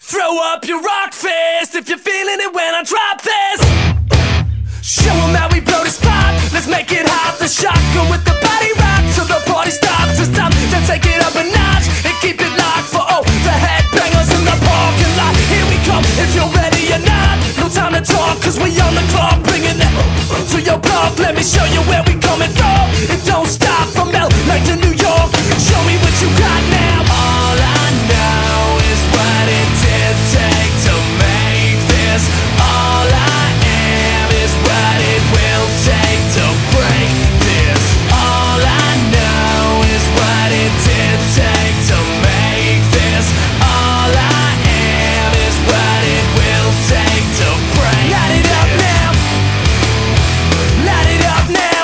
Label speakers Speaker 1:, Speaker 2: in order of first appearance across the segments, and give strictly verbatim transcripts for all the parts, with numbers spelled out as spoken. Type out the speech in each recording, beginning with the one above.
Speaker 1: Throw up your rock fist if you're feeling it when I drop this. Show 'em how we blow this spot. Let's make it hot. The shotgun with the body rock till the party stops. It's time to take it up a notch and keep it locked for all the headbangers in the parking lot. Here we come, if you're ready or not. No time to talk, cause we on the clock. Bringing it to your block. Let me show you where we coming from. It don't stop from L A to New York. Show me what you got now. All I know is what it did take to make this. All I am is what it will take to break this. All I know is what it did take to make this. All I am is what it will take to break this. Light it up now. Light it up now.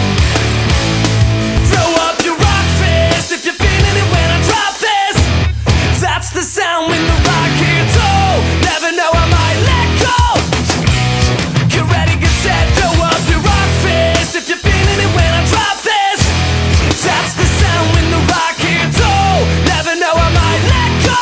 Speaker 1: Throw up your rock fist if you're feeling it when I drop this. That's the sound when the rock hits. Oh, never know I might let go. Get ready, get set, throw up your rock fist if you're feeling it when I drop this. That's the sound when the rock hits. Oh, never know I might let go.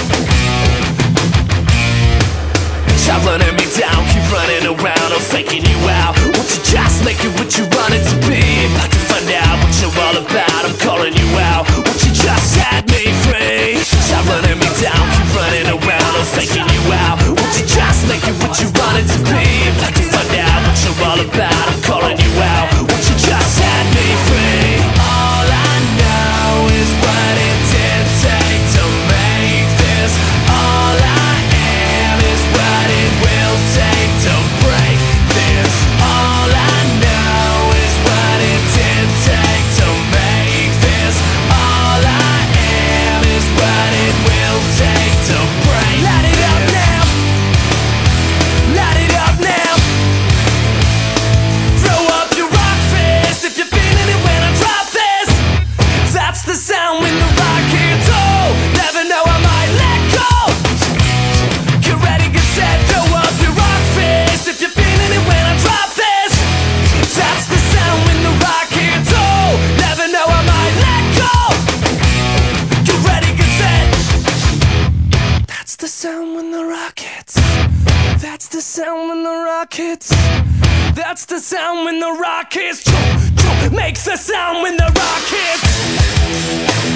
Speaker 1: Stop running me down, keep running around, I'm faking you out. Won't you just make it what you want it to be? I can find out what you're all about, I'm calling you out. Won't you just set me free? Stop running me down, keep running around, I'm faking you out. Won't you just make it what you want it to be? I can find out what you're all about, I'm calling you out. Won't you just set me free? All I know is what it did take to make this. All I am is what it will take to break this. All I know is what it did take to make this. All I am is what it will take to break. Light it up now. Light it up now. Throw up your rock fist if you're feeling it when I drop this. That's the sound when the rock hits. Oh, never know I might let go. Get ready, get set, throw up your rock fist if you're feeling it when I drop this. That's the sound when the rock hits. Oh, never know I might let go. Get ready, get set. That's the sound when the rock hits. That's the sound when the rock hits. That's the sound when the rock hits. Makes the sound when the rock hits.